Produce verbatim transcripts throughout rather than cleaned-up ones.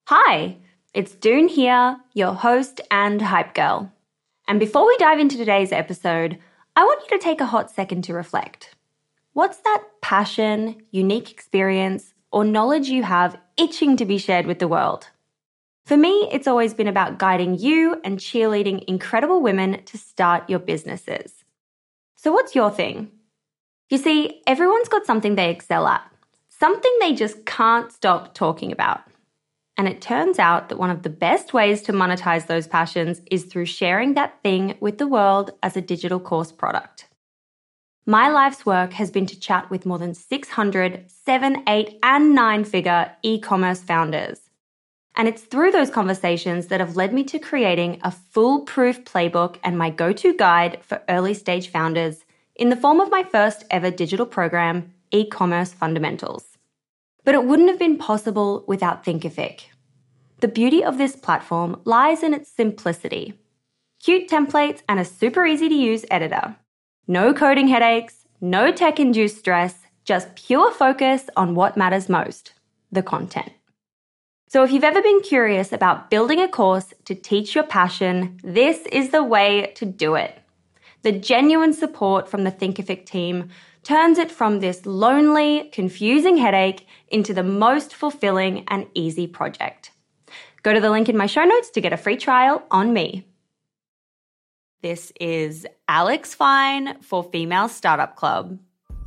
Hi, it's Doone here, your host and hype girl. And before we dive into today's episode, I want you to take a hot second to reflect. What's that passion, unique experience, or knowledge you have itching to be shared with the world? For me, it's always been about guiding you and cheerleading incredible women to start your businesses. So what's your thing? You see, everyone's got something they excel at, something they just can't stop talking about. And it turns out that one of the best ways to monetize those passions is through sharing that thing with the world as a digital course product. My life's work has been to chat with more than six hundred seven, eight, and nine-figure e-commerce founders. And it's through those conversations that have led me to creating a foolproof playbook and my go-to guide for early-stage founders in the form of my first ever digital program, E-commerce Fundamentals. But it wouldn't have been possible without Thinkific. The beauty of this platform lies in its simplicity. Cute templates and a super easy to use editor. No coding headaches, no tech-induced stress, just pure focus on what matters most, the content. So if you've ever been curious about building a course to teach your passion, this is the way to do it. The genuine support from the Thinkific team turns it from this lonely, confusing headache into the most fulfilling and easy project. Go to the link in my show notes to get a free trial on me. This is Alex Fine for Female Startup Club.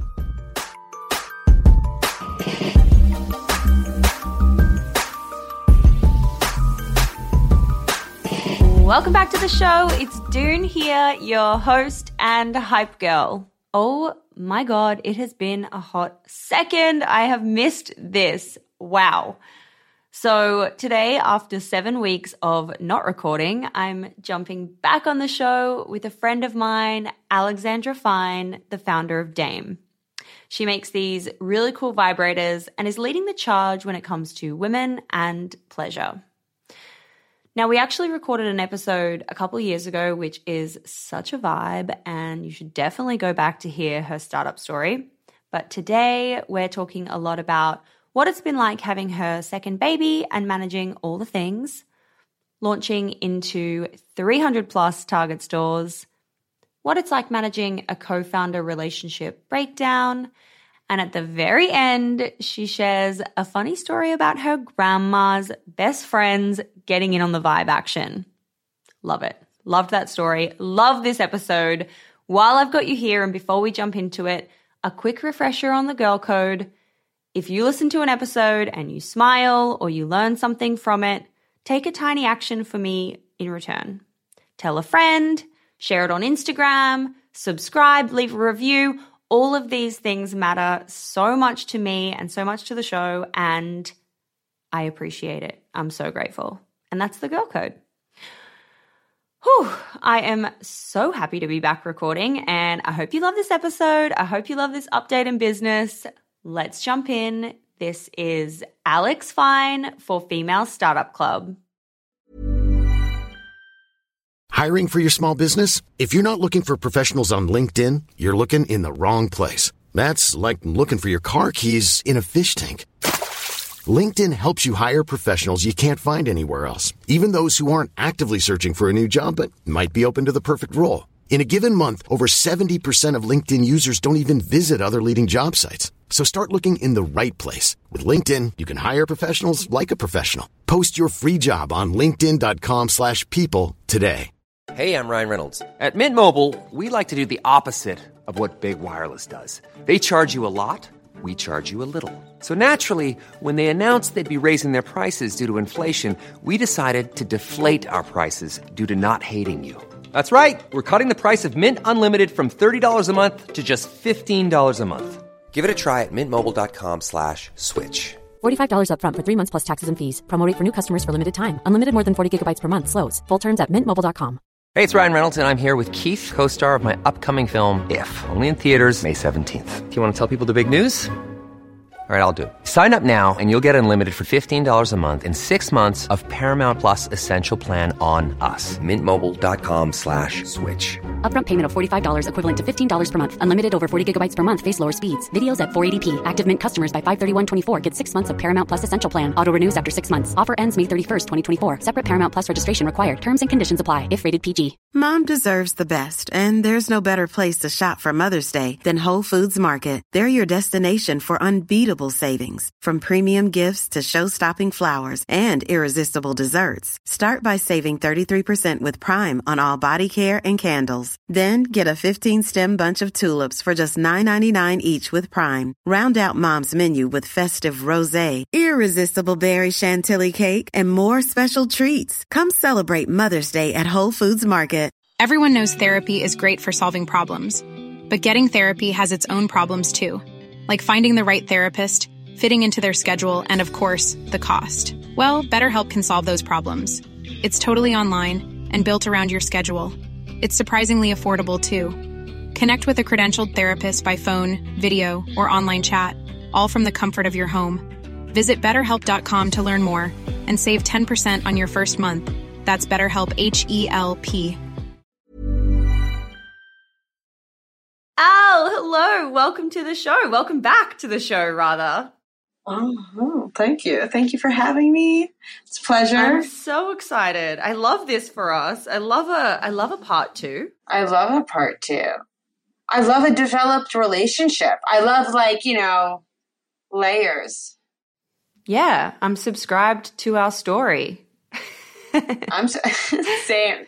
Welcome back to the show. It's Doone here, your host and hype girl. Oh my God, it has been a hot second. I have missed this. Wow. So today, after seven weeks of not recording, I'm jumping back on the show with a friend of mine, Alexandra Fine, the founder of Dame. She makes these really cool vibrators and is leading the charge when it comes to women and pleasure. Now, we actually recorded an episode a couple of years ago, which is such a vibe, and you should definitely go back to hear her startup story. But today, we're talking a lot about what it's been like having her second baby and managing all the things, launching into three hundred plus Target stores, what it's like managing a co-founder relationship breakdown, and at the very end, she shares a funny story about her grandma's best friends getting in on the vibe action. Love it. Loved that story. Love this episode. While I've got you here and before we jump into it, a quick refresher on the girl code. If you listen to an episode and you smile or you learn something from it, take a tiny action for me in return. Tell a friend, share it on Instagram, subscribe, leave a review. All of these things matter so much to me and so much to the show, and I appreciate it. I'm so grateful. And that's the girl code. Whew, I am so happy to be back recording, and I hope you love this episode. I hope you love this update in business. Let's jump in. This is Alex Fine for Female Startup Club. Hiring for your small business? If you're not looking for professionals on LinkedIn, you're looking in the wrong place. That's like looking for your car keys in a fish tank. LinkedIn helps you hire professionals you can't find anywhere else, even those who aren't actively searching for a new job but might be open to the perfect role. In a given month, over seventy percent of LinkedIn users don't even visit other leading job sites. So start looking in the right place. With LinkedIn, you can hire professionals like a professional. Post your free job on linkedin.com slash people today. Hey, I'm Ryan Reynolds. At Mint Mobile, we like to do the opposite of what Big Wireless does. They charge you a lot, we charge you a little. So naturally, when they announced they'd be raising their prices due to inflation, we decided to deflate our prices due to not hating you. That's right. We're cutting the price of Mint Unlimited from thirty dollars a month to just fifteen dollars a month. Give it a try at mintmobile.com slash switch. forty-five dollars up front for three months plus taxes and fees. Promo rate for new customers for limited time. Unlimited more than forty gigabytes per month. Slows full terms at mint mobile dot com. Hey, it's Ryan Reynolds, and I'm here with Keith, co-star of my upcoming film, If, only in theaters May seventeenth. Do you want to tell people the big news? All right, I'll do it. Sign up now and you'll get unlimited for fifteen dollars a month and six months of Paramount Plus Essential Plan on us. Mint Mobile dot com slash switch. Upfront payment of forty-five dollars equivalent to fifteen dollars per month. Unlimited over forty gigabytes per month. Face lower speeds. Videos at four eighty p. Active Mint customers by five thirty-one twenty-four get six months of Paramount Plus Essential Plan. Auto renews after six months. Offer ends May thirty-first, twenty twenty-four. Separate Paramount Plus registration required. Terms and conditions apply if rated P G. Mom deserves the best, and there's no better place to shop for Mother's Day than Whole Foods Market. They're your destination for unbeatable savings. From premium gifts to show-stopping flowers and irresistible desserts. Start by saving thirty-three percent with Prime on all body care and candles. Then get a fifteen-stem bunch of tulips for just nine ninety-nine each with Prime. Round out Mom's menu with festive rosé, irresistible berry chantilly cake, and more special treats. Come celebrate Mother's Day at Whole Foods Market. Everyone knows therapy is great for solving problems. But getting therapy has its own problems too. Like finding the right therapist, fitting into their schedule, and of course, the cost. Well, BetterHelp can solve those problems. It's totally online and built around your schedule. It's surprisingly affordable too. Connect with a credentialed therapist by phone, video, or online chat, all from the comfort of your home. Visit better help dot com to learn more and save ten percent on your first month. That's BetterHelp, H E L P. Al, hello. Welcome to the show. Welcome back to the show, rather. Oh, thank you. Thank you for having me. It's a pleasure. I'm so excited. I love this for us. I love a I love a part two. I love a part two. I love a developed relationship. I love, like, you know, layers. Yeah, I'm subscribed to our story. I'm so, same.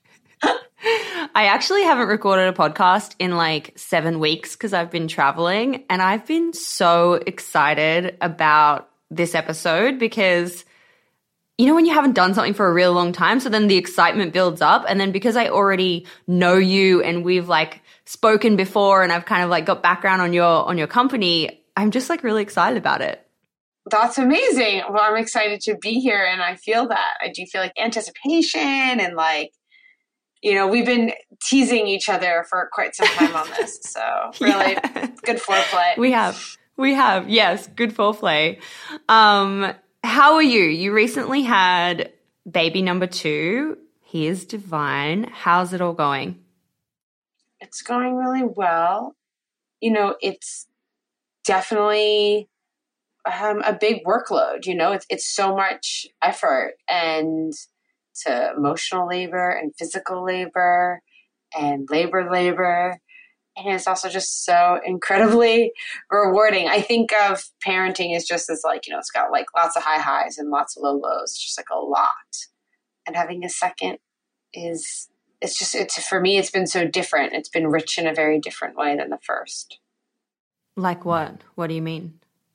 I actually haven't recorded a podcast in like seven weeks because I've been traveling, and I've been so excited about this episode because, you know, when you haven't done something for a real long time, so then the excitement builds up, and then because I already know you and we've like spoken before and I've kind of like got background on your on your company, I'm just like really excited about it. That's amazing. Well, I'm excited to be here, and I feel that. I do feel like anticipation and like, you know, we've been teasing each other for quite some time on this. So really yeah. Good foreplay. We have. We have. Yes. Good foreplay. Um, how are you? You recently had baby number two. He is divine. How's it all going? It's going really well. You know, it's definitely um, a big workload. You know, it's, it's so much effort and to emotional labor and physical labor and labor labor. And it's also just so incredibly rewarding. I think of parenting as just as like, you know, it's got like lots of high highs and lots of low lows, just like a lot. And having a second is, it's just, it's for me, it's been so different. It's been rich in a very different way than the first. Like what? What do you mean?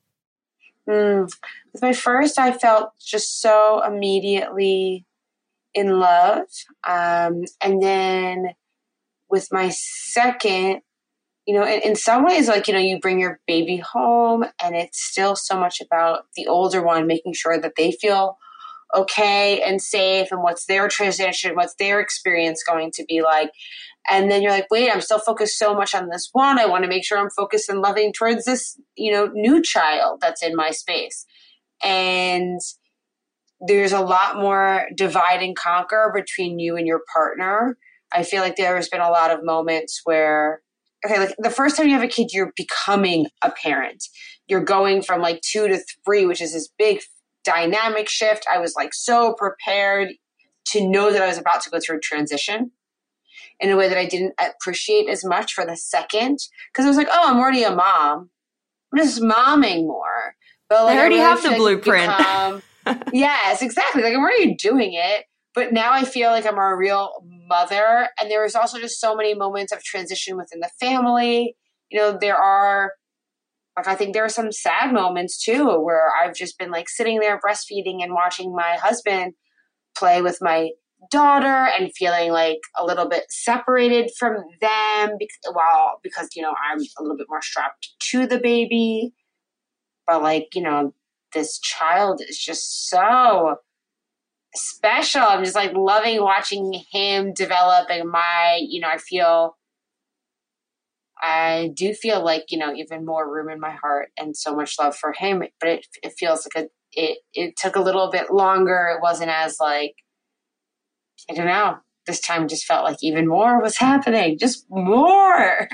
Mm. With my first, I felt just so immediately in love. Um, and then with my second, you know, in, in some ways, like, you know, you bring your baby home and it's still so much about the older one, making sure that they feel okay and safe and what's their transition, what's their experience going to be like. And then you're like, wait, I'm still focused so much on this one. I want to make sure I'm focused and loving towards this, you know, new child that's in my space. And there's a lot more divide and conquer between you and your partner. I feel like there's been a lot of moments where, okay, like the first time you have a kid, you're becoming a parent. You're going from like two to three, which is this big dynamic shift. I was like so prepared to know that I was about to go through a transition in a way that I didn't appreciate as much for the second. Because I was like, oh, I'm already a mom. I'm just momming more. But like, I already I really have the blueprint. Become, yes, exactly. Like I'm already doing it. But now I feel like I'm a real mother. And there was also just so many moments of transition within the family. You know, there are, like, I think there are some sad moments too, where I've just been like sitting there breastfeeding and watching my husband play with my daughter and feeling like a little bit separated from them because, well, because, you know, I'm a little bit more strapped to the baby. But like, you know, this child is just so special. I'm just like loving watching him develop, and my, you know, I feel I do feel like, you know, even more room in my heart and so much love for him, but it, it feels like a, it, it took a little bit longer. It wasn't as like, I don't know, this time just felt like even more was happening, just more.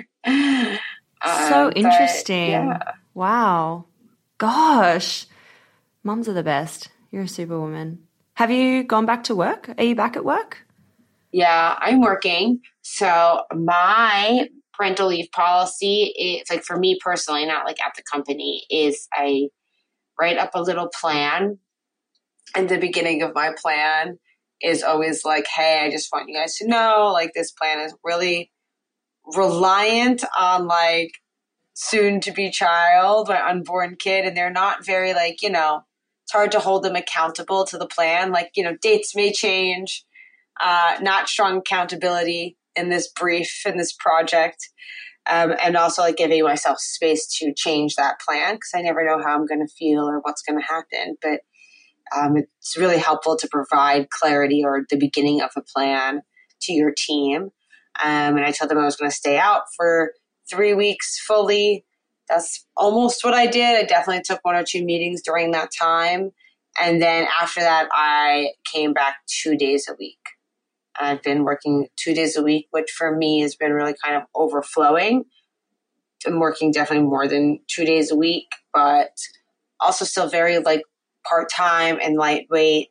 So um, interesting. But, yeah. Wow. Gosh. Mums are the best. You're a superwoman. Have you gone back to work? Are you back at work? Yeah, I'm working. So my parental leave policy, it's like for me personally, not like at the company, is I write up a little plan. And the beginning of my plan is always like, hey, I just want you guys to know, like, this plan is really reliant on like soon to be child, my unborn kid. And they're not very like, you know, it's hard to hold them accountable to the plan. Like, you know, dates may change, uh, not strong accountability in this brief, in this project. Um, and also like giving myself space to change that plan because I never know how I'm going to feel or what's going to happen. But um, it's really helpful to provide clarity or the beginning of a plan to your team. Um, and I told them I was going to stay out for three weeks fully. That's almost what I did. I definitely took one or two meetings during that time. And then after that, I came back two days a week. I've been working two days a week, which for me has been really kind of overflowing. I'm working definitely more than two days a week, but also still very like part-time and lightweight.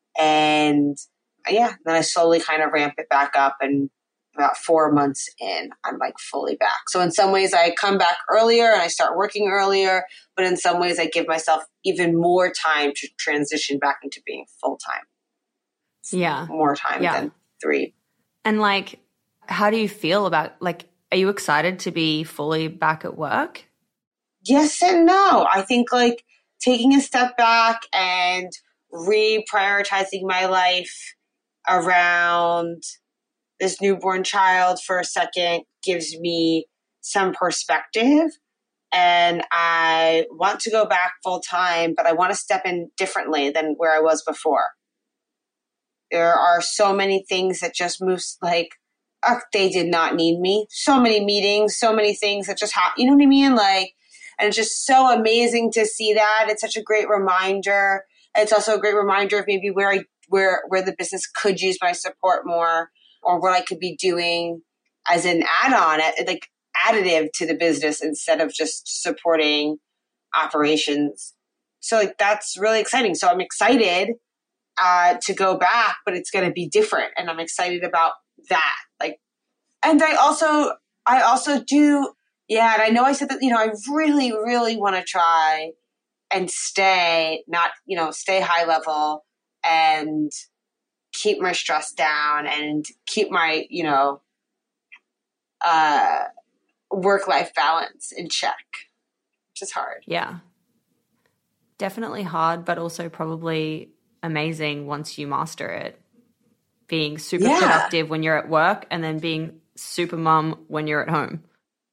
And yeah, then I slowly kind of ramp it back up, and about four months in, I'm like fully back. So in some ways I come back earlier and I start working earlier, but in some ways I give myself even more time to transition back into being full-time. Yeah. More time yeah. than three. And like, how do you feel about, like, are you excited to be fully back at work? Yes and no. I think like taking a step back and reprioritizing my life around this newborn child for a second gives me some perspective. And I want to go back full time, but I want to step in differently than where I was before. There are so many things that just moves like, oh, they did not need me. So many meetings, so many things that just happen. You know what I mean? Like, and it's just so amazing to see that. It's such a great reminder. It's also a great reminder of maybe where I, where, where the business could use my support more, or what I could be doing as an add-on, like additive to the business instead of just supporting operations. So like, that's really exciting. So I'm excited Uh, to go back, but it's going to be different. And I'm excited about that. Like, and I also, I also do, yeah. And I know I said that, you know, I really, really want to try and stay, not, you know, stay high level and keep my stress down and keep my, you know, uh, work-life balance in check, which is hard. Yeah. Definitely hard, but also probably amazing once you master it. Being super yeah. productive when you're at work and then being super mum when you're at home.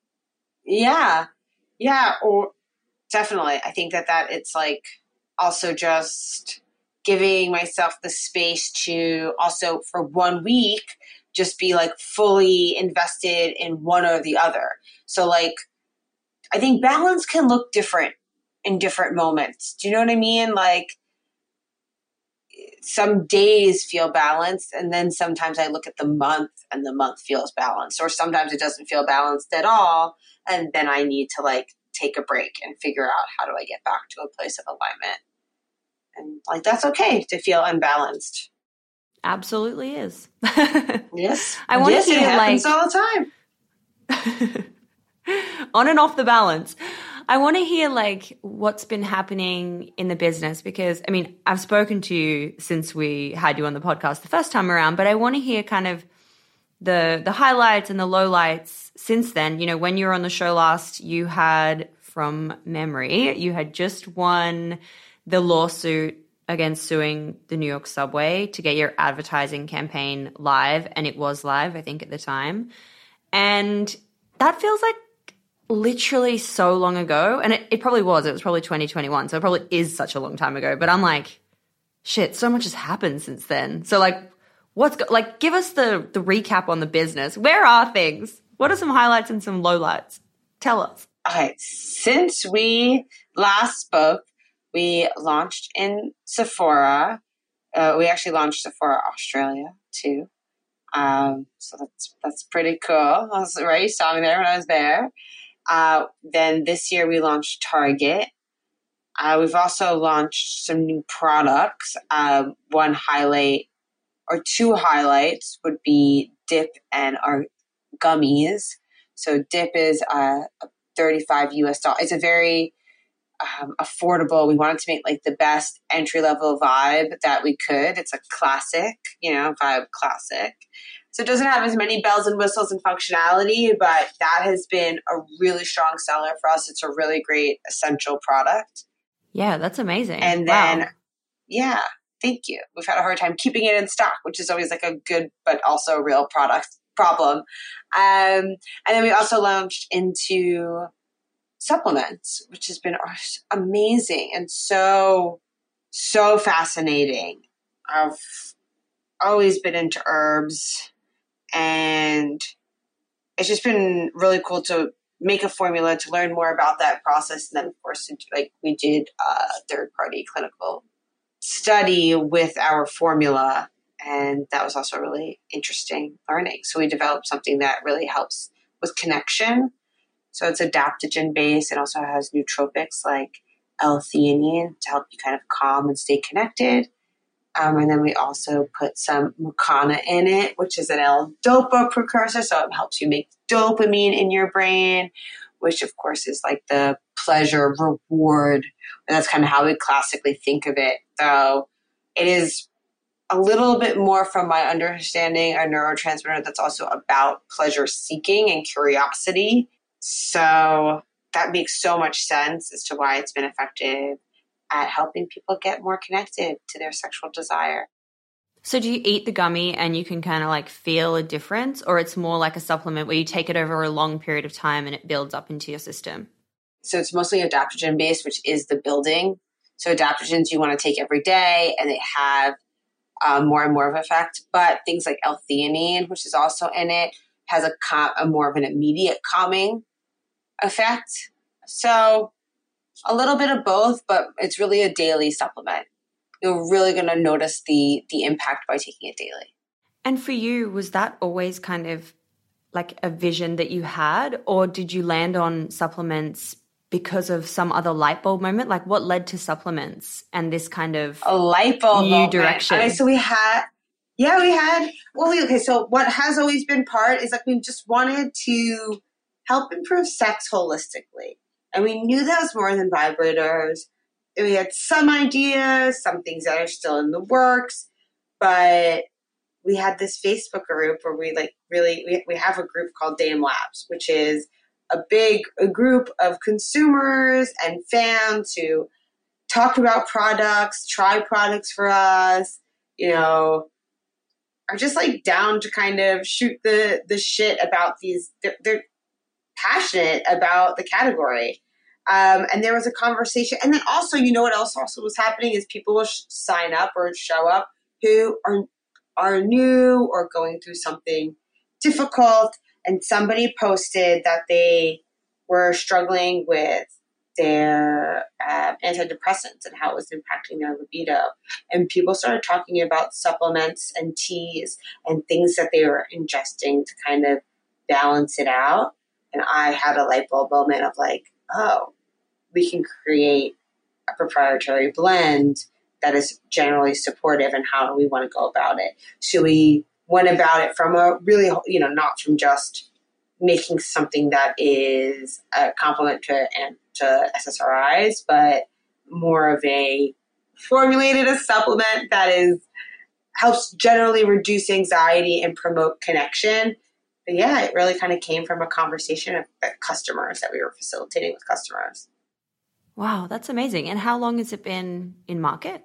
Yeah. Yeah. Or definitely. I think that, that it's like also just giving myself the space to also for one week, just be like fully invested in one or the other. So like, I think balance can look different in different moments. Do you know what I mean? Like, some days feel balanced, and then sometimes I look at the month and the month feels balanced, or sometimes it doesn't feel balanced at all. And then I need to like take a break and figure out how do I get back to a place of alignment. And like, that's okay to feel unbalanced. Absolutely is. Yes. I want yes, to hear it happens like all the time. on and off the balance. I want to hear like what's been happening in the business, because I mean, I've spoken to you since we had you on the podcast the first time around, but I want to hear kind of the the highlights and the lowlights since then. You know, when you were on the show last, you had, from memory, you had just won the lawsuit against suing the New York subway to get your advertising campaign live, and it was live, I think, at the time. And that feels like literally so long ago, and it, it probably was. It was probably twenty twenty-one, so it probably is such a long time ago. But I'm like, shit, so much has happened since then. So like, what's go- like? Give us the the recap on the business. Where are things? What are some highlights and some lowlights? Tell us. Okay, since we last spoke, we launched in Sephora. Uh, we actually launched Sephora Australia too. Um, so that's that's pretty cool. I was, right, you saw me there when I was there. Uh, then this year we launched Target. Uh, we've also launched some new products. Um, one highlight or two highlights would be Dip and our gummies. So Dip is uh, thirty-five U S dollars. It's a very um, affordable. We wanted to make like the best entry level vibe that we could. It's a classic, you know, vibe classic. So it doesn't have as many bells and whistles and functionality, but that has been a really strong seller for us. It's a really great essential product. Yeah, that's amazing. And then, wow. yeah, thank you. We've had a hard time keeping it in stock, which is always like a good but also a real product problem. Um, and then we also launched into supplements, which has been amazing and so, so fascinating. I've always been into herbs, and it's just been really cool to make a formula, to learn more about that process. And then, of course, like we did a third-party clinical study with our formula, and that was also really interesting learning. So we developed something that really helps with connection. So it's adaptogen-based. It also has nootropics like L-theanine to help you kind of calm and stay connected. Um, and then we also put some Mucana in it, which is an L-dopa precursor. So it helps you make dopamine in your brain, which of course is like the pleasure reward. And that's kind of how we classically think of it. Though it is a little bit more, from my understanding, a neurotransmitter that's also about pleasure seeking and curiosity. So that makes so much sense as to why it's been effective at helping people get more connected to their sexual desire. So do you eat the gummy and you can kind of like feel a difference, or it's more like a supplement where you take it over a long period of time and it builds up into your system? So it's mostly adaptogen based, which is the building. So adaptogens you want to take every day, and they have um, more and more of effect. But things like L-theanine, which is also in it, has a, com- a more of an immediate calming effect. So a little bit of both, but it's really a daily supplement. You're really going to notice the the impact by taking it daily. And for you, was that always kind of like a vision that you had, or did you land on supplements because of some other light bulb moment? Like what led to supplements and this kind of a light bulb new moment. direction? Okay, so we had, yeah, we had, well, we, okay, so what has always been part is like we just wanted to help improve sex holistically. And we knew that was more than vibrators. And we had some ideas, some things that are still in the works, but we had this Facebook group where we like really, we, we have a group called Dame Labs, which is a big a group of consumers and fans who talk about products, try products for us, you know, are just like down to kind of shoot the, the shit about these, they're, they're passionate about the category. Um, and there was a conversation. And then also, you know what else also was happening is people will sh- sign up or show up who are are new or going through something difficult. And somebody posted that they were struggling with their uh, antidepressants and how it was impacting their libido. And people started talking about supplements and teas and things that they were ingesting to kind of balance it out. And I had a light bulb moment of like, oh, we can create a proprietary blend that is generally supportive, and how do we want to go about it? So we went about it from a really, you know, not from just making something that is a complement to, and to S S R Is, but more of a formulated a supplement that is helps generally reduce anxiety and promote connection. But yeah, it really kind of came from a conversation of customers that we were facilitating with customers. Wow, that's amazing. And how long has it been in market?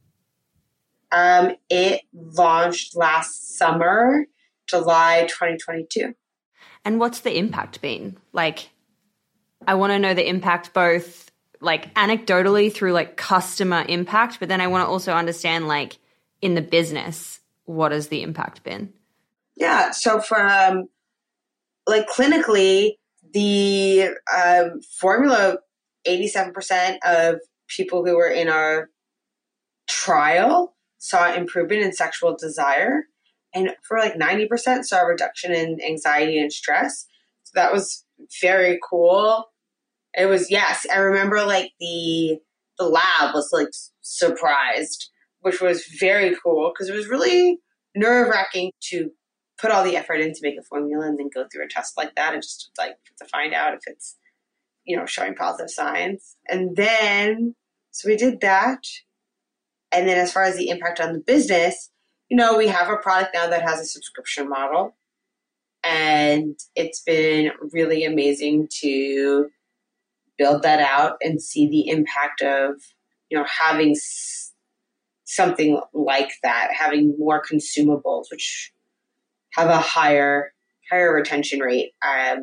Um, it launched last summer, July twenty twenty-two. And what's the impact been? Like, I want to know the impact both like anecdotally through like customer impact, but then I want to also understand like in the business, what has the impact been? Yeah. So from like clinically, the um, formula, eighty-seven percent of people who were in our trial saw improvement in sexual desire. And for like ninety percent saw a reduction in anxiety and stress. So that was very cool. It was, yes, I remember like the the lab was like surprised, which was very cool because it was really nerve-wracking to put all the effort in to make a formula and then go through a test like that and just like to find out if it's, you know, showing positive signs. And then, so we did that. And then as far as the impact on the business, you know, we have a product now that has a subscription model. And it's been really amazing to build that out and see the impact of, you know, having s- something like that, having more consumables, which have a higher, higher retention rate. Um,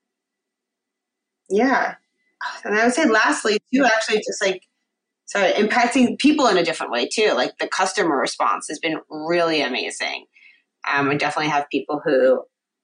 yeah. And I would say lastly too, actually just like, sorry, impacting people in a different way too. Like the customer response has been really amazing. Um, I definitely have people who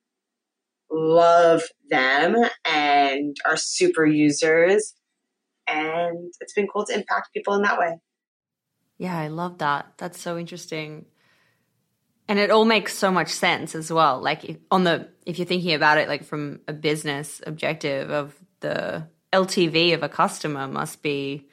love them and are super users. And it's been cool to impact people in that way. Yeah, I love that. That's so interesting. And it all makes so much sense as well. Like if, on the, if you're thinking about it, like from a business objective of the L T V of a customer must be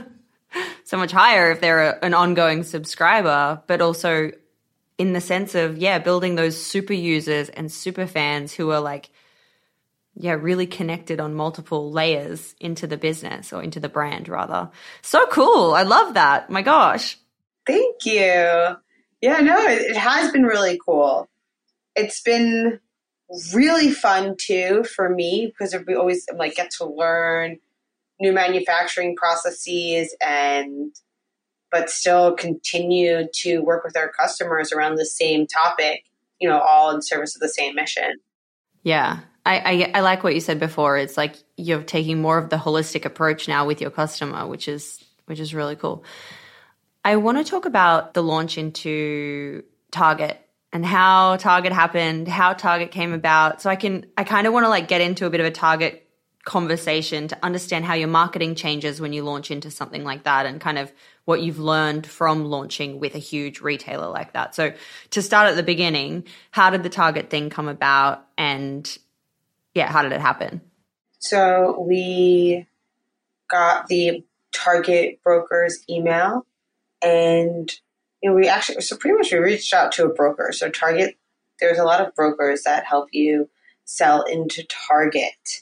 so much higher if they're a, an ongoing subscriber, but also in the sense of, yeah, building those super users and super fans who are like, yeah, really connected on multiple layers into the business or into the brand rather. So cool. I love that. My gosh. Thank you. Yeah, no, it, it has been really cool. It's been really fun too for me because we always like get to learn new manufacturing processes and but still continue to work with our customers around the same topic, you know, all in service of the same mission. Yeah. I, I, I like what you said before. It's like you're taking more of the holistic approach now with your customer, which is which is really cool. I want to talk about the launch into Target and how Target happened, how Target came about. So I can I kind of want to like get into a bit of a Target conversation to understand how your marketing changes when you launch into something like that and kind of what you've learned from launching with a huge retailer like that. So to start at the beginning, how did the Target thing come about and yeah, how did it happen? So we got the Target broker's email and you know, we actually, so pretty much we reached out to a broker. So Target, there's a lot of brokers that help you sell into Target.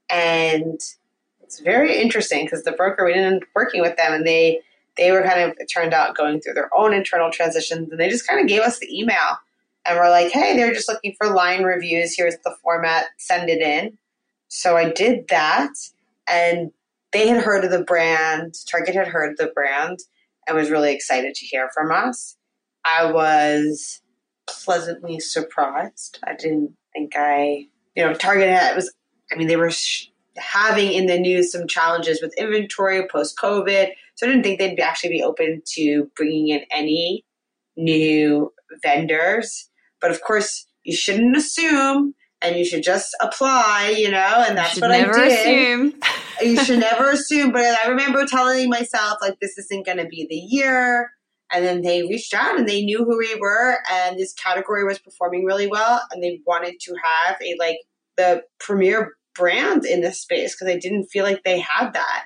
And it's very interesting because the broker, we didn't end up working with them and they, they were kind of, it turned out, going through their own internal transitions and they just kind of gave us the email and we're like, hey, they're just looking for line reviews. Here's the format, send it in. So I did that and they had heard of the brand. Target had heard of the brand and was really excited to hear from us. I was pleasantly surprised. I didn't think I, you know, Target had, it was, I mean, they were sh- having in the news some challenges with inventory post-COVID. So I didn't think they'd be actually be open to bringing in any new vendors. But of course, you shouldn't assume and you should just apply, you know, and that's what I did. Never assume. You should never assume. But I remember telling myself, like, this isn't going to be the year. And then they reached out and they knew who we were. And this category was performing really well. And they wanted to have a, like, the premier brand in this space because they didn't feel like they had that.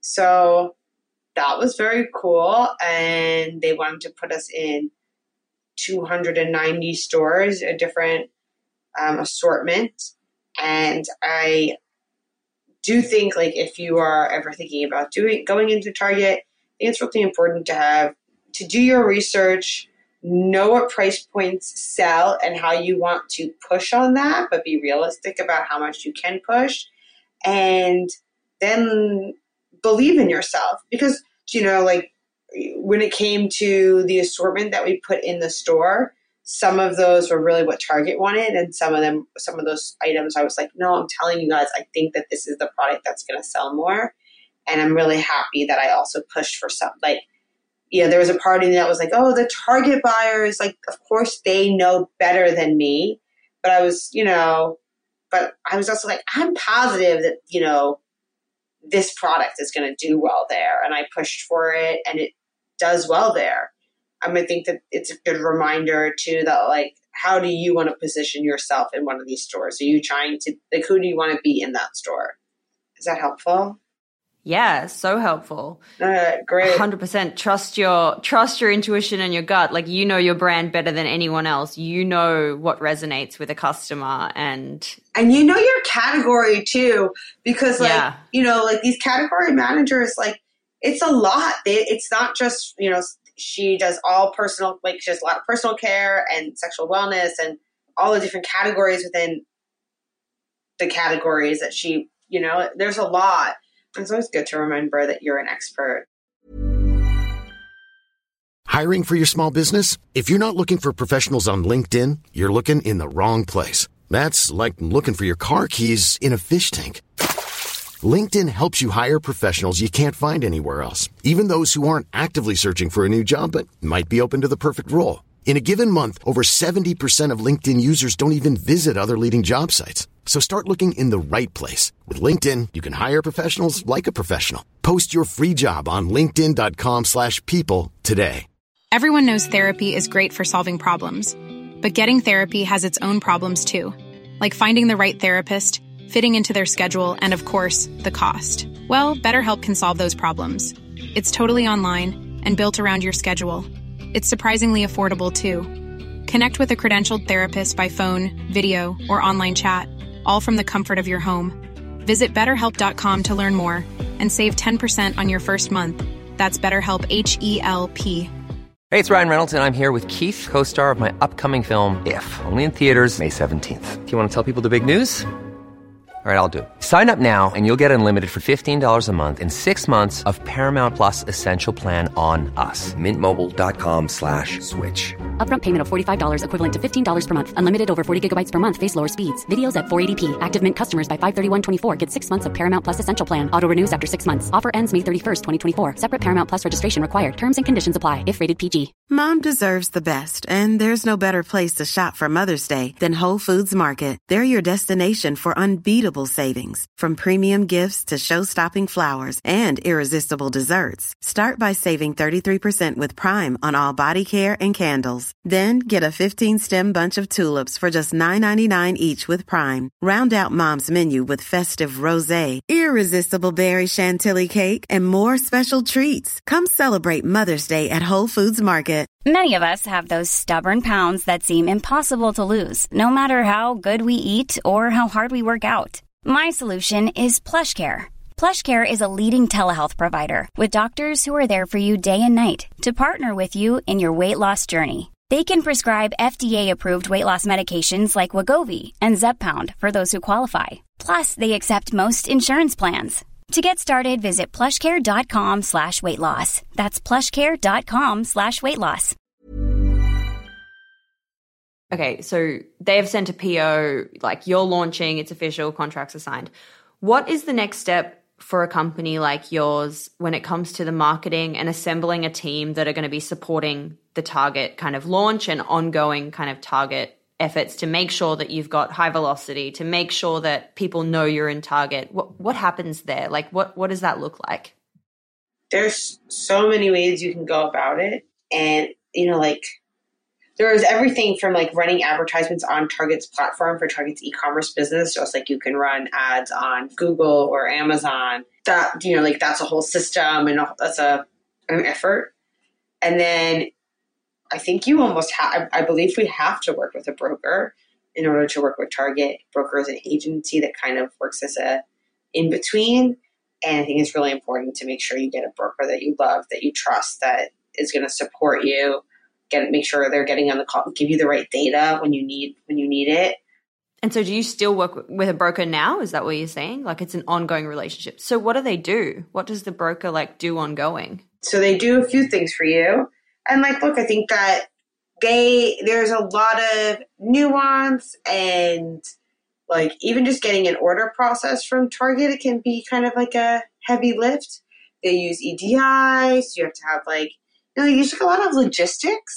So that was very cool. And they wanted to put us in two hundred ninety stores, a different um, assortment. And I do think, like, if you are ever thinking about doing going into Target, I think it's really important to have to do your research, know what price points sell and how you want to push on that, but be realistic about how much you can push, and then believe in yourself. Because, you know, like when it came to the assortment that we put in the store, some of those were really what Target wanted. And some of them, some of those items, I was like, no, I'm telling you guys, I think that this is the product that's going to sell more. And I'm really happy that I also pushed for some, like, yeah, there was a party that was like, oh, the Target buyers, like, of course they know better than me. But I was, you know, but I was also like, I'm positive that, you know, this product is going to do well there. And I pushed for it and it does well there. I mean, I think that it's a good reminder too that like, how do you want to position yourself in one of these stores? Are you trying to, like, who do you want to be in that store? Is that helpful? Yeah, so helpful. All right, great. one hundred percent trust your trust your intuition and your gut. Like, you know your brand better than anyone else. You know what resonates with a customer, and and you know your category too, because like yeah. you know, like these category managers, like it's a lot. They, it's not just, you know, she does all personal, like she does a lot of personal care and sexual wellness and all the different categories within the categories that she, you know, there's a lot. It's always good to remember that you're an expert. Hiring for your small business? If you're not looking for professionals on LinkedIn, you're looking in the wrong place. That's like looking for your car keys in a fish tank. LinkedIn helps you hire professionals you can't find anywhere else, even those who aren't actively searching for a new job but might be open to the perfect role. In a given month, over seventy percent of LinkedIn users don't even visit other leading job sites. So start looking in the right place. With LinkedIn, you can hire professionals like a professional. Post your free job on linkedin.com slash people today. Everyone knows therapy is great for solving problems, but getting therapy has its own problems too, like finding the right therapist, fitting into their schedule, and of course, the cost. Well, BetterHelp can solve those problems. It's totally online and built around your schedule. It's surprisingly affordable too. Connect with a credentialed therapist by phone, video, or online chat, all from the comfort of your home. Visit better help dot com to learn more and save ten percent on your first month. That's BetterHelp, H E L P. Hey, it's Ryan Reynolds, and I'm here with Keith, co-star of my upcoming film, If, only in theaters May seventeenth. Do you want to tell people the big news? All right, I'll do it. Sign up now and you'll get unlimited for fifteen dollars a month and six months of Paramount Plus Essential Plan on us. Mint Mobile dot com slash switch. Upfront payment of forty-five dollars equivalent to fifteen dollars per month. Unlimited over forty gigabytes per month. Face lower speeds. Videos at four eighty p. Active Mint customers by five thirty-one twenty-four get six months of Paramount Plus Essential Plan. Auto renews after six months. Offer ends May thirty-first, twenty twenty-four. Separate Paramount Plus registration required. Terms and conditions apply if rated P G. Mom deserves the best, and there's no better place to shop for Mother's Day than Whole Foods Market. They're your destination for unbeatable savings. From premium gifts to show-stopping flowers and irresistible desserts. Start by saving thirty-three percent with Prime on all body care and candles. Then get a fifteen-stem bunch of tulips for just nine ninety-nine each with Prime. Round out Mom's menu with festive rosé, irresistible berry chantilly cake, and more special treats. Come celebrate Mother's Day at Whole Foods Market. Many of us have those stubborn pounds that seem impossible to lose, no matter how good we eat or how hard we work out. My solution is PlushCare. PlushCare is a leading telehealth provider with doctors who are there for you day and night to partner with you in your weight loss journey. They can prescribe F D A-approved weight loss medications like Wegovy and Zepbound for those who qualify. Plus, they accept most insurance plans. To get started, visit plushcare.com slash weight loss. That's plushcare.com slash weight loss. Okay, so they have sent a P O, like you're launching, it's official, contracts are signed. What is the next step for a company like yours when it comes to the marketing and assembling a team that are going to be supporting the Target kind of launch and ongoing kind of Target efforts to make sure that you've got high velocity, to make sure that people know you're in Target? What what happens there? Like, what, what does that look like? There's so many ways you can go about it. And, you know, like, there's everything from like running advertisements on Target's platform for Target's e-commerce business, just like you can run ads on Google or Amazon. That, you know, like that's a whole system and that's a an effort. And then I think you almost have, I believe we have to work with a broker in order to work with Target. Broker is an agency that kind of works as a in between. And I think it's really important to make sure you get a broker that you love, that you trust, that is going to support you. Get make sure they're getting on the call, give you the right data when you need when you need it. And so do you still work with a broker now? Is that what you're saying? Like it's an ongoing relationship. So what do they do? What does the broker like do ongoing? So they do a few things for you. And like, look, I think that they there's a lot of nuance and like even just getting an order process from Target, it can be kind of like a heavy lift. They use E D I, so you have to have like, you know, you use a lot of logistics,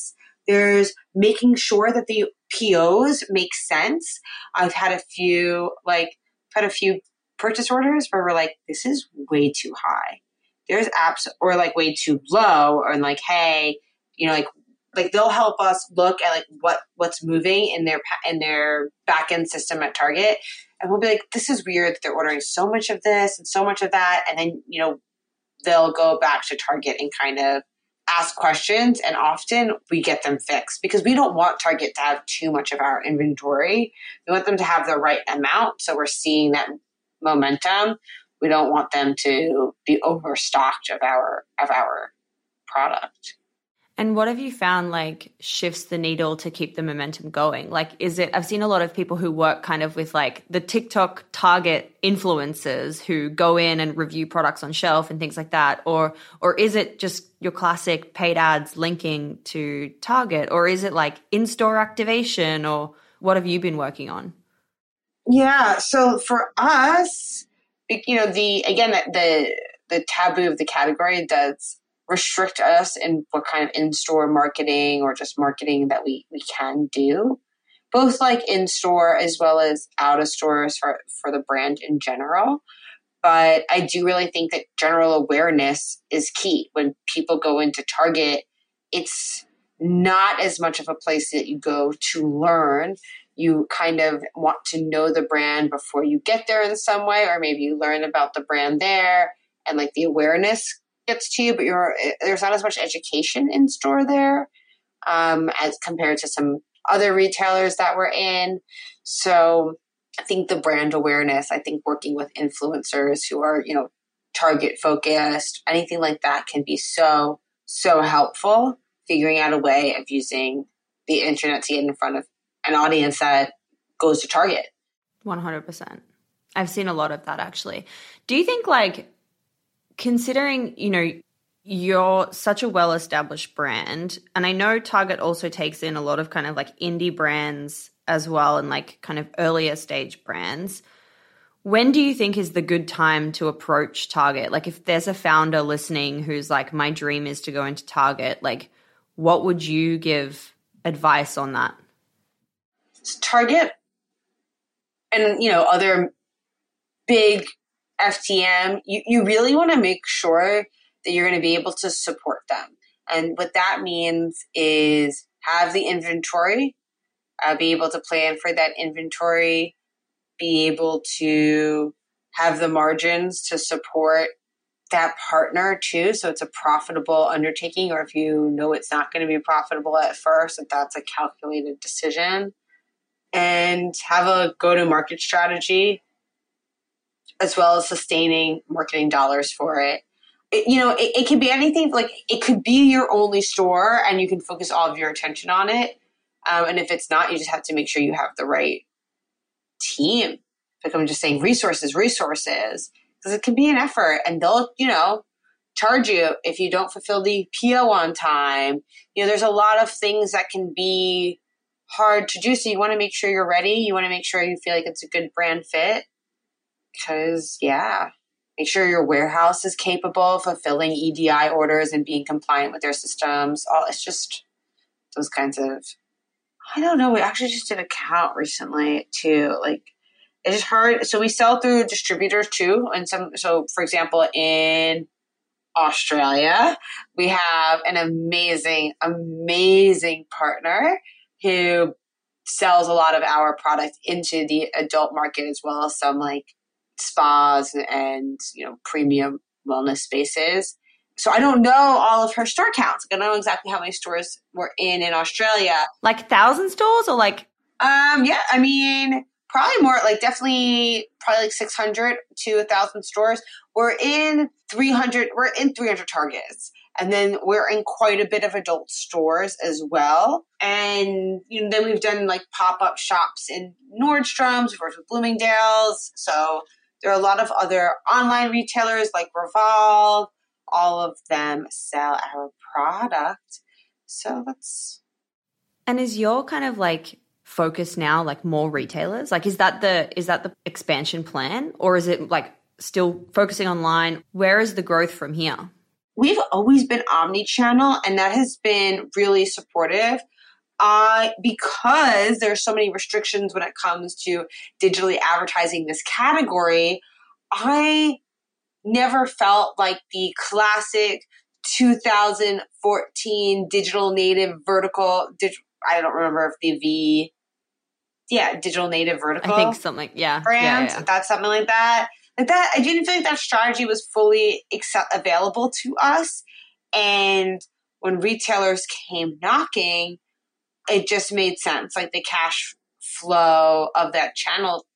There's making sure that the P Os make sense. I've had a few, like, I've had a few purchase orders where we're like, this is way too high. There's apps, or like way too low, or like, hey, you know, like, like they'll help us look at like what, what's moving in their, in their back end system at Target. And we'll be like, this is weird that they're ordering so much of this and so much of that. And then, you know, they'll go back to Target and kind of ask questions, and often we get them fixed because we don't want Target to have too much of our inventory. We want them to have the right amount, so we're seeing that momentum. We don't want them to be overstocked of our of our product. And what have you found like shifts the needle to keep the momentum going? Like, is it, I've seen a lot of people who work kind of with like the TikTok target influencers who go in and review products on shelf and things like that. Or, or is it just your classic paid ads linking to Target? Or is it like in-store activation? Or what have you been working on? Yeah. So for us, you know, the, again, the, the taboo of the category does restrict us in what kind of in-store marketing or just marketing that we, we can do, both like in-store as well as out of stores for, for the brand in general. But I do really think that general awareness is key. When people go into Target, it's not as much of a place that you go to learn. You kind of want to know the brand before you get there in some way, or maybe you learn about the brand there and like the awareness gets to you, but you're, there's not as much education in store there um, as compared to some other retailers that we're in. So I think the brand awareness, I think working with influencers who are, you know, Target focused, anything like that can be so, so helpful, figuring out a way of using the internet to get in front of an audience that goes to Target. one hundred percent. I've seen a lot of that actually. Do you think like, considering, you know, you're such a well-established brand, and I know Target also takes in a lot of kind of like indie brands as well and like kind of earlier stage brands, when do you think is the good time to approach Target? Like if there's a founder listening who's like, my dream is to go into Target, like what would you give advice on that? Target and, you know, other big F T M, you, you really want to make sure that you're going to be able to support them. And what that means is have the inventory, uh, be able to plan for that inventory, be able to have the margins to support that partner too. So it's a profitable undertaking, or if you know it's not going to be profitable at first, that that's a calculated decision. And have a go-to-market strategy, as well as sustaining marketing dollars for it. It you know, it, it can be anything. Like it could be your only store and you can focus all of your attention on it. Um, and if it's not, you just have to make sure you have the right team. Like I'm just saying resources, resources, because it can be an effort, and they'll, you know, charge you if you don't fulfill the P O on time. You know, there's a lot of things that can be hard to do. So you want to make sure you're ready. You want to make sure you feel like it's a good brand fit. Because, yeah, make sure your warehouse is capable of fulfilling E D I orders and being compliant with their systems. All it's just those kinds of, I don't know. We actually just did a count recently too. Like it's just hard. So we sell through distributors too. And some, so for example, in Australia, we have an amazing, amazing partner who sells a lot of our product into the adult market, as well as some like spas and, you know, premium wellness spaces. So I don't know all of her store counts. I don't know exactly how many stores we're in in Australia. Like thousand stores or like? Um, yeah, I mean, probably more, like definitely probably like six hundred to a thousand stores. We're in three hundred, we're in three hundred Targets. And then we're in quite a bit of adult stores as well. And you know, then we've done like pop-up shops in Nordstrom's, we've worked with Bloomingdale's. So there are a lot of other online retailers like Revolve. All of them sell our product. So that's... And is your kind of like focus now like more retailers? Like is that the is that the expansion plan? Or is it like still focusing online? Where is the growth from here? we've always been omni-channel, and that has been really supportive. Uh, because there's so many restrictions when it comes to digitally advertising this category, I never felt like the classic two thousand fourteen digital native vertical, dig, I don't remember if the V, yeah, digital native vertical. I think something, yeah. Brand, yeah, yeah. that's something like that. Like that, I didn't feel like that strategy was fully accept, available to us. And when retailers came knocking, it just made sense. Like the cash flow of that channel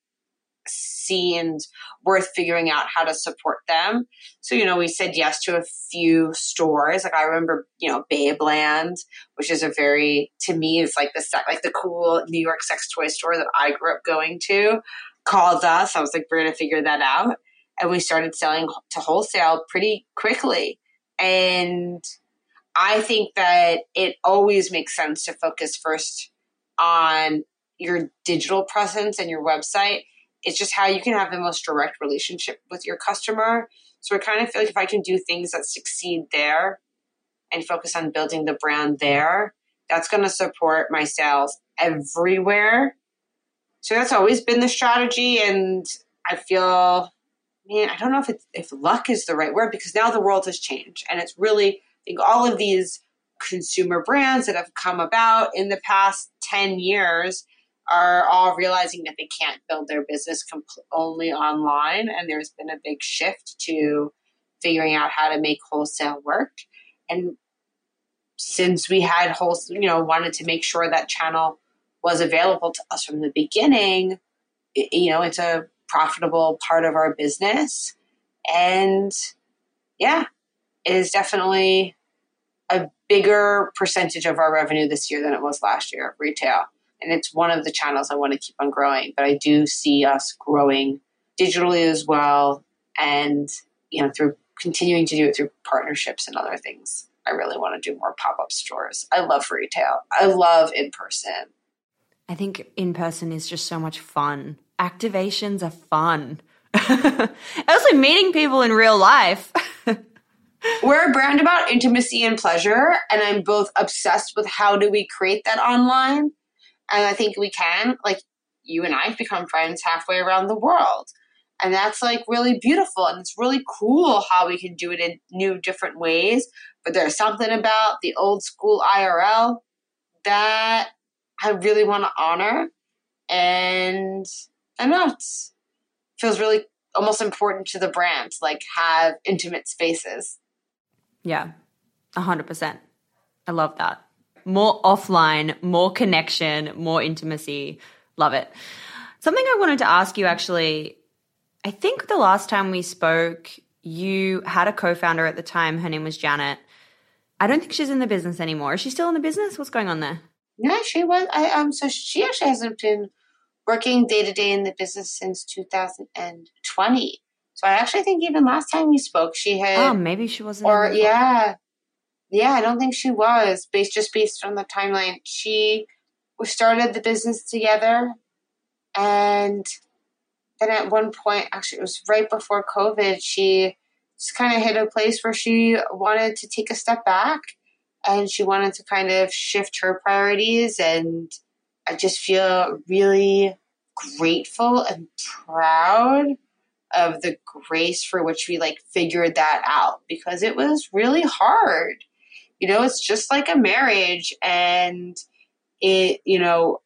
seemed worth figuring out how to support them. So, you know, we said yes to a few stores. Like I remember, you know, Babeland, which is a very, to me, it's like the like the cool New York sex toy store that I grew up going to, called us. I was like, we're going to figure that out. And we started selling to wholesale pretty quickly. And I think that it always makes sense to focus first on your digital presence and your website. It's just how you can have the most direct relationship with your customer. So I kind of feel like if I can do things that succeed there and focus on building the brand there, that's going to support my sales everywhere. So that's always been the strategy. And I feel, man, I don't know if it's, if luck is the right word, because now the world has changed. And it's really, I think all of these consumer brands that have come about in the past ten years are all realizing that they can't build their business compl- only online. And there's been a big shift to figuring out how to make wholesale work. And since we had wholesale, you know, wanted to make sure that channel was available to us from the beginning, it, you know, it's a profitable part of our business. And yeah, it is definitely a bigger percentage of our revenue this year than it was last year, retail. And it's one of the channels I want to keep on growing. But I do see us growing digitally as well, and, you know, through continuing to do it through partnerships and other things. I really want to do more pop-up stores. I love retail. I love in-person. I think in-person is just so much fun. Activations are fun. Also meeting people in real life. We're a brand about intimacy and pleasure, and I'm both obsessed with how do we create that online. And I think we can, like you and I have become friends halfway around the world. And that's like really beautiful. And it's really cool how we can do it in new, different ways. But there's something about the old school I R L that I really want to honor. And I don't know, it feels really almost important to the brand to like have intimate spaces. Yeah, one hundred percent. I love that. More offline, more connection, more intimacy. Love it. Something I wanted to ask you actually, I think the last time we spoke, you had a co-founder at the time. Her name was Janet. I don't think she's in the business anymore. Is she still in the business? What's going on there? No, she was. I um. So she actually hasn't been working day to day in the business since two thousand twenty. So I actually think even last time we spoke, she had. Oh, maybe she wasn't. Or yeah, yeah. I don't think she was based just based on the timeline. She we started the business together, and then at one point, actually, it was right before COVID. She just kind of hit a place where she wanted to take a step back, and she wanted to kind of shift her priorities. And I just feel really grateful and proud of the grace for which we like figured that out, because it was really hard. You know, it's just like a marriage, and it, you know,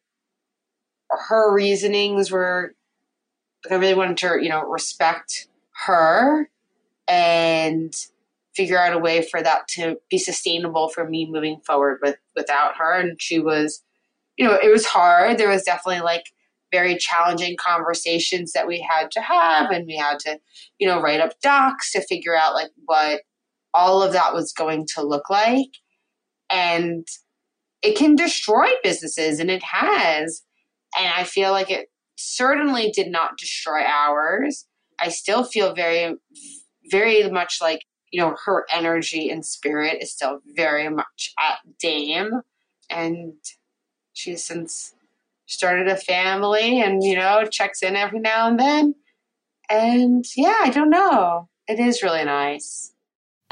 her reasonings were, like, I really wanted to, you know, respect her and figure out a way for that to be sustainable for me moving forward with, without her. And she was, you know, it was hard. There was definitely like very challenging conversations that we had to have, and we had to, you know, write up docs to figure out like what all of that was going to look like. And it can destroy businesses, and it has. And I feel like it certainly did not destroy ours. I still feel very, very much like, you know, her energy and spirit is still very much at Dame. And she's since started a family and, you know, checks in every now and then. And yeah, I don't know. It is really nice.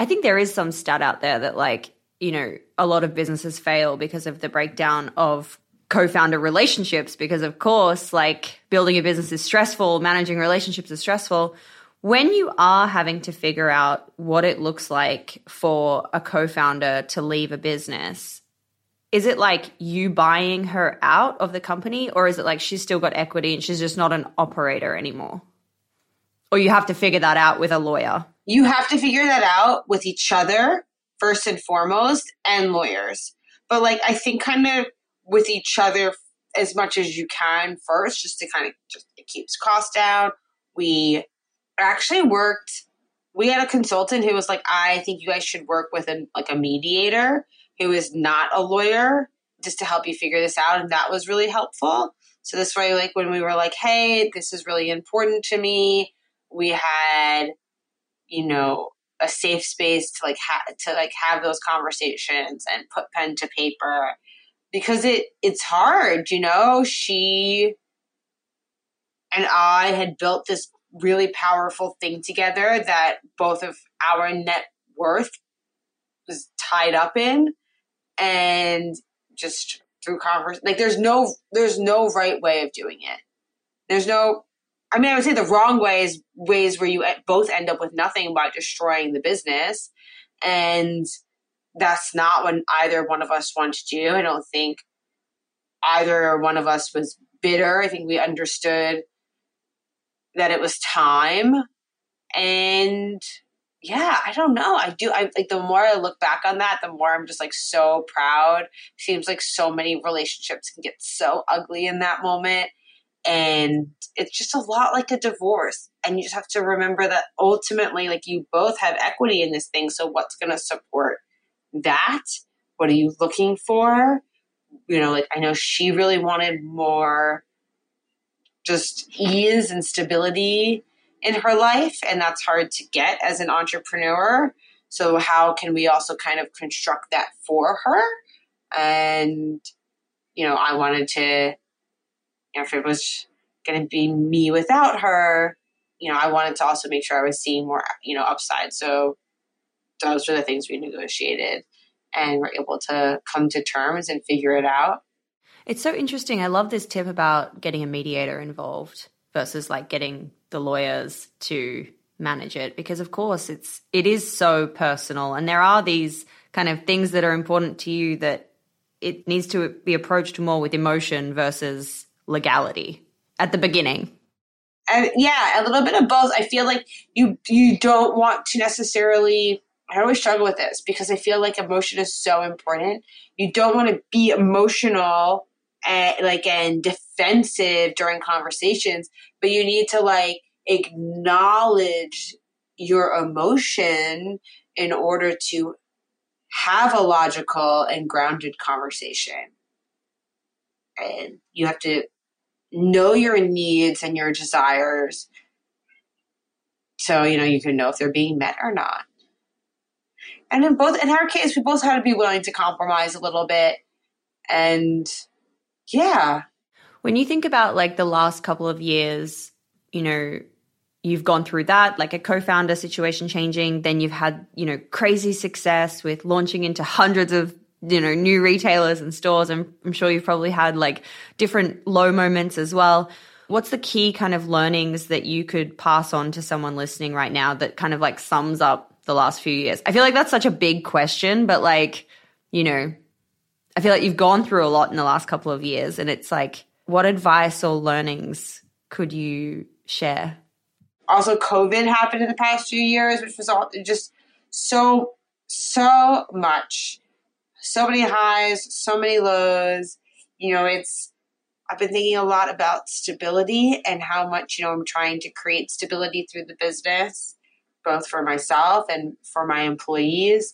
I think there is some stat out there that like, you know, a lot of businesses fail because of the breakdown of co-founder relationships, because of course, like building a business is stressful, managing relationships is stressful. When you are having to figure out what it looks like for a co-founder to leave a business, is it like you buying her out of the company, or is it like she's still got equity and she's just not an operator anymore? Or you have to figure that out with a lawyer? You have to figure that out with each other, first and foremost, and lawyers. But like, I think kind of with each other as much as you can first, just to kind of just, it keeps costs down. We actually worked, we had a consultant who was like, I think you guys should work with a, like a mediator who is not a lawyer, just to help you figure this out. And that was really helpful. So this way, like when we were like, hey, this is really important to me, we had, you know, a safe space to like ha- to like have those conversations and put pen to paper, because it it's hard, you know. She and I had built this really powerful thing together that both of our net worth was tied up in, and just through converse, like there's no there's no right way of doing it. There's no, I mean, I would say the wrong way is ways where you both end up with nothing by destroying the business. And that's not what either one of us want to do. I don't think either one of us was bitter. I think we understood that it was time. And yeah, I don't know. I do. I like the more I look back on that, the more I'm just like so proud. Seems like so many relationships can get so ugly in that moment. And it's just a lot like a divorce. And you just have to remember that ultimately, like, you both have equity in this thing. So what's going to support that? What are you looking for? You know, like, I know she really wanted more just ease and stability in her life. And that's hard to get as an entrepreneur. So how can we also kind of construct that for her? And, you know, I wanted to, you know, if it was going to be me without her, you know, I wanted to also make sure I was seeing more, you know, upside. So those are the things we negotiated and were able to come to terms and figure it out. It's so interesting. I love this tip about getting a mediator involved versus like getting the lawyers to manage it, because of course it's, it is so personal, and there are these kind of things that are important to you that it needs to be approached more with emotion versus legality at the beginning. And yeah, a little bit of both. I feel like you you don't want to necessarily, I always struggle with this because I feel like emotion is so important. You don't want to be emotional and like and defensive during conversations, but you need to like acknowledge your emotion in order to have a logical and grounded conversation. And you have to know your needs and your desires so, you know, you can know if they're being met or not. And in both, in our case, we both had to be willing to compromise a little bit. And yeah. When you think about like the last couple of years, you know, you've gone through that, like a co-founder situation changing, then you've had, you know, crazy success with launching into hundreds of, you know, new retailers and stores. I'm, I'm sure you've probably had like different low moments as well. What's the key kind of learnings that you could pass on to someone listening right now that kind of like sums up the last few years? I feel like that's such a big question, but like, you know, I feel like you've gone through a lot in the last couple of years, and it's like, what advice or learnings could you share? Also, COVID happened in the past few years, which was all just so, so much. So many highs, so many lows. You know, it's, I've been thinking a lot about stability and how much, you know, I'm trying to create stability through the business, both for myself and for my employees.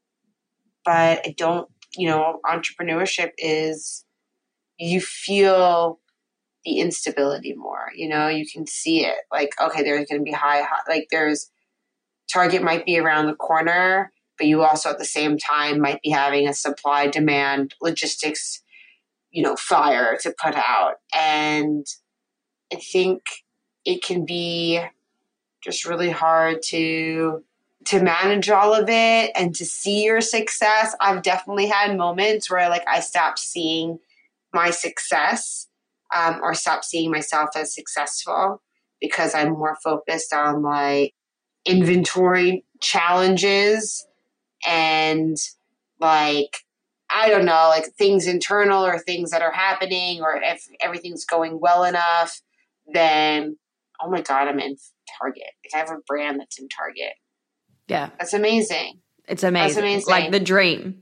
But I don't, you know, entrepreneurship is, you feel the instability more, you know, you can see it. Like, okay, there's going to be high, high, like there's, Target might be around the corner, but you also at the same time might be having a supply demand logistics, you know, fire to put out. And I think it can be just really hard to to manage all of it and to see your success. I've definitely had moments where like I stopped seeing my success um, or stopped seeing myself as successful because I'm more focused on like inventory challenges and like, I don't know, like things internal or things that are happening, or if everything's going well enough, then, oh my God, I'm in Target. If I have a brand that's in Target. Yeah. That's amazing. It's amazing. That's amazing. Like the dream.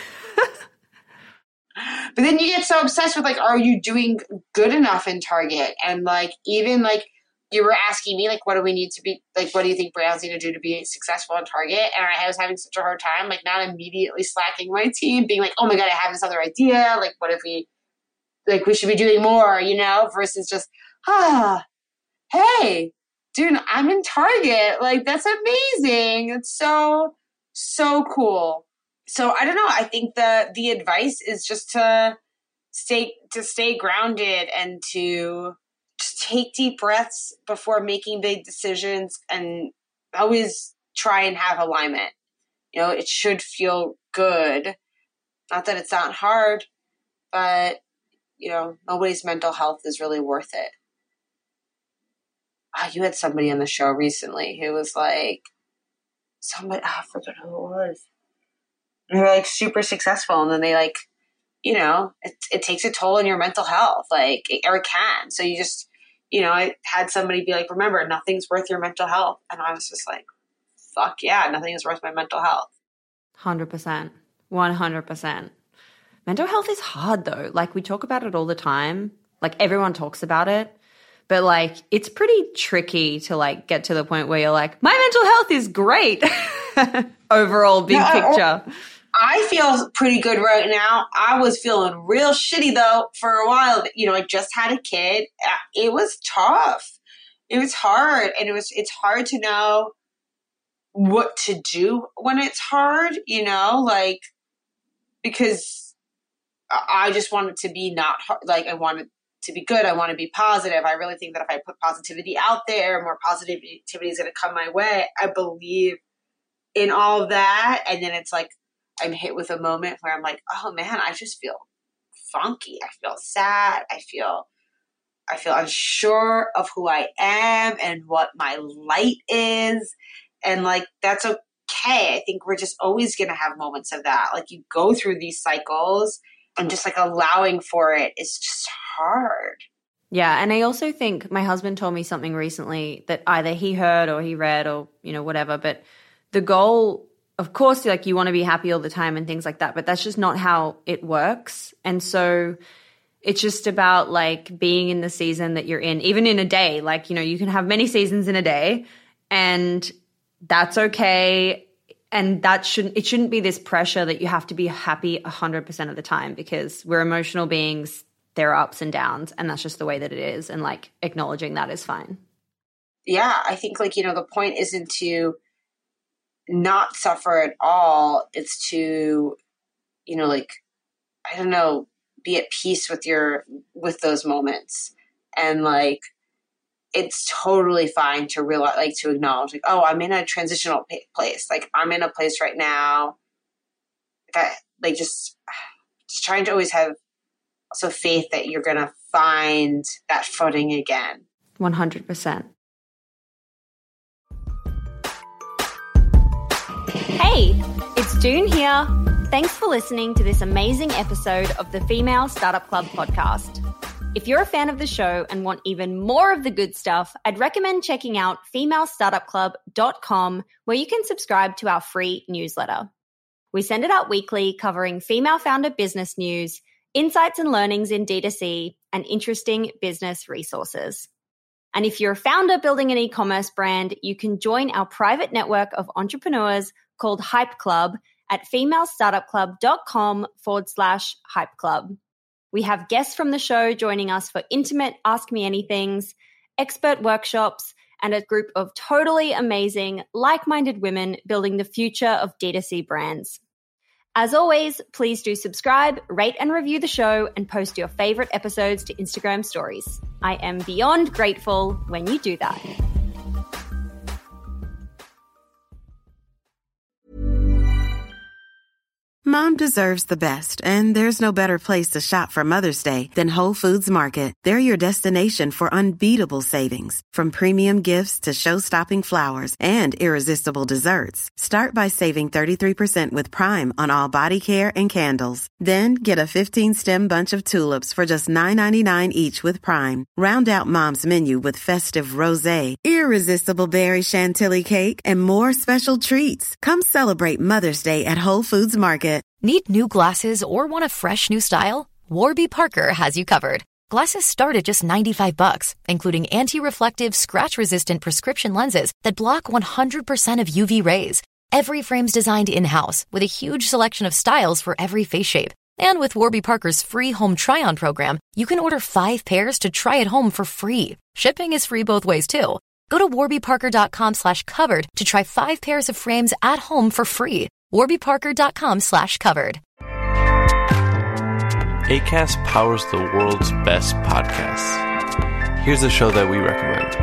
But then you get so obsessed with like, are you doing good enough in Target? And like, even like you were asking me, like, what do we need to be, like, what do you think brands need to do to be successful in Target? And I was having such a hard time, like not immediately slacking my team, being like, oh my God, I have this other idea. Like, what if we, like, we should be doing more, you know, versus just, ah, hey, dude, I'm in Target. Like, that's amazing. It's so, so cool. So I don't know. I think the the advice is just to stay to stay grounded and to just take deep breaths before making big decisions, and always try and have alignment. You know, it should feel good. Not that it's not hard, but you know, nobody's mental health is really worth it. Oh, you had somebody on the show recently who was like, somebody, oh, I forget who it was. And they're like super successful, and then they like, you know, it, it takes a toll on your mental health, like, or it can. So you just, you know, I had somebody be like, remember, nothing's worth your mental health. And I was just like, fuck yeah, nothing is worth my mental health. one hundred percent. one hundred percent. Mental health is hard though. Like we talk about it all the time. Like everyone talks about it. But like it's pretty tricky to like get to the point where you're like, my mental health is great. Overall big no, picture. I feel pretty good right now. I was feeling real shitty though for a while. You know, I just had a kid. It was tough. It was hard. And it was, it's hard to know what to do when it's hard, you know, like, because I just want it to be not hard. Like I want it to be good. I want to be positive. I really think that if I put positivity out there, more positivity is going to come my way. I believe in all of that. And then it's like, I'm hit with a moment where I'm like, oh man, I just feel funky. I feel sad. I feel, I feel unsure of who I am and what my light is. And like, that's okay. I think we're just always going to have moments of that. Like you go through these cycles, and just like allowing for it is just hard. Yeah. And I also think my husband told me something recently that either he heard or he read or, you know, whatever, but the goal, of course, like you want to be happy all the time and things like that, but that's just not how it works. And so it's just about like being in the season that you're in, even in a day. Like, you know, you can have many seasons in a day and that's okay. And that shouldn't, it shouldn't be this pressure that you have to be happy one hundred percent of the time, because we're emotional beings. There are ups and downs, and that's just the way that it is. And like acknowledging that is fine. Yeah. I think like, you know, the point isn't to not suffer at all. It's to, you know, like, I don't know, be at peace with your, with those moments. And like, it's totally fine to realize, like to acknowledge like, oh, I'm in a transitional place. Like I'm in a place right now that like, just, just trying to always have also faith that you're going to find that footing again. one hundred percent. Hey, it's June here. Thanks for listening to this amazing episode of the Female Startup Club podcast. If you're a fan of the show and want even more of the good stuff, I'd recommend checking out female startup club dot com, where you can subscribe to our free newsletter. We send it out weekly, covering female founder business news, insights and learnings in D two C, and interesting business resources. And if you're a founder building an e-commerce brand, you can join our private network of entrepreneurs called Hype Club at female startup club dot com forward slash hype club. We have guests from the show joining us for intimate Ask Me Anythings, expert workshops, and a group of totally amazing, like-minded women building the future of D two C brands. As always, please do subscribe, rate and review the show, and post your favorite episodes to Instagram stories. I am beyond grateful when you do that. Mom deserves the best, and there's no better place to shop for Mother's Day than Whole Foods Market. They're your destination for unbeatable savings, from premium gifts to show-stopping flowers and irresistible desserts. Start by saving thirty-three percent with Prime on all body care and candles. Then get a fifteen-stem bunch of tulips for just nine ninety-nine each with Prime. Round out Mom's menu with festive rosé, irresistible berry chantilly cake, and more special treats. Come celebrate Mother's Day at Whole Foods Market. Need new glasses or want a fresh new style? Warby Parker has you covered. Glasses start at just ninety-five bucks, including anti-reflective, scratch-resistant prescription lenses that block one hundred percent of U V rays. Every frame's designed in-house with a huge selection of styles for every face shape. And with Warby Parker's free home try-on program, you can order five pairs to try at home for free. Shipping is free both ways, too. Go to warbyparker.com slash covered to try five pairs of frames at home for free. warbyparker.com slash covered. Acast powers the world's best podcasts. Here's a show that we recommend.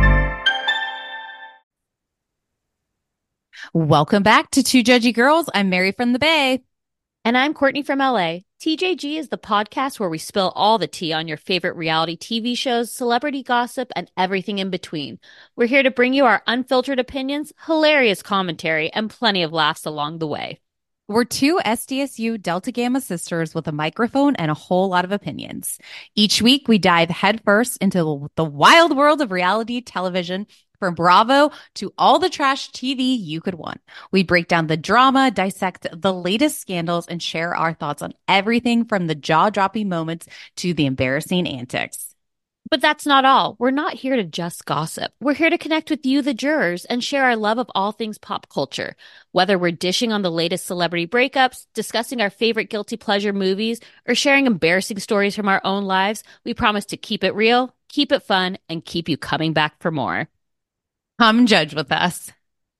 Welcome back to Two Judgy Girls. I'm Mary from the Bay. And I'm Courtney from L A. T J G is the podcast where we spill all the tea on your favorite reality T V shows, celebrity gossip, and everything in between. We're here to bring you our unfiltered opinions, hilarious commentary, and plenty of laughs along the way. We're two S D S U Delta Gamma sisters with a microphone and a whole lot of opinions. Each week, we dive headfirst into the wild world of reality television, from Bravo to all the trash T V you could want. We break down the drama, dissect the latest scandals, and share our thoughts on everything from the jaw-dropping moments to the embarrassing antics. But that's not all. We're not here to just gossip. We're here to connect with you, the jurors, and share our love of all things pop culture. Whether we're dishing on the latest celebrity breakups, discussing our favorite guilty pleasure movies, or sharing embarrassing stories from our own lives, we promise to keep it real, keep it fun, and keep you coming back for more. Come judge with us.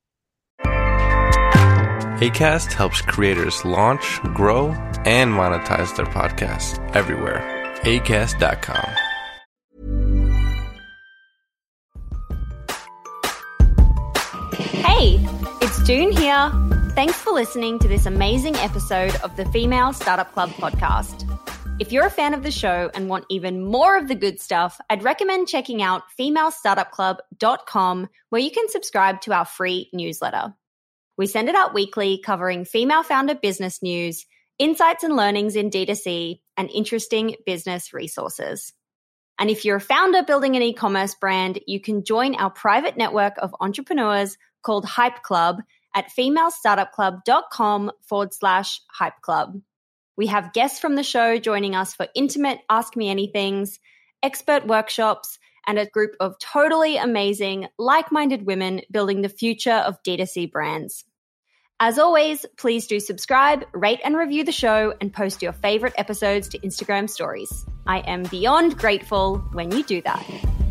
Acast helps creators launch, grow, and monetize their podcasts everywhere. acast dot com. Hey, it's June here. Thanks for listening to this amazing episode of the Female Startup Club podcast. If you're a fan of the show and want even more of the good stuff, I'd recommend checking out female startup club dot com, where you can subscribe to our free newsletter. We send it out weekly, covering female founder business news, insights and learnings in D two C, and interesting business resources. And if you're a founder building an e-commerce brand, you can join our private network of entrepreneurs called Hype Club at female startup club dot com forward slash hype club. We have guests from the show joining us for intimate Ask Me Anythings, expert workshops, and a group of totally amazing, like-minded women building the future of D two C brands. As always, please do subscribe, rate and review the show, and post your favorite episodes to Instagram stories. I am beyond grateful when you do that.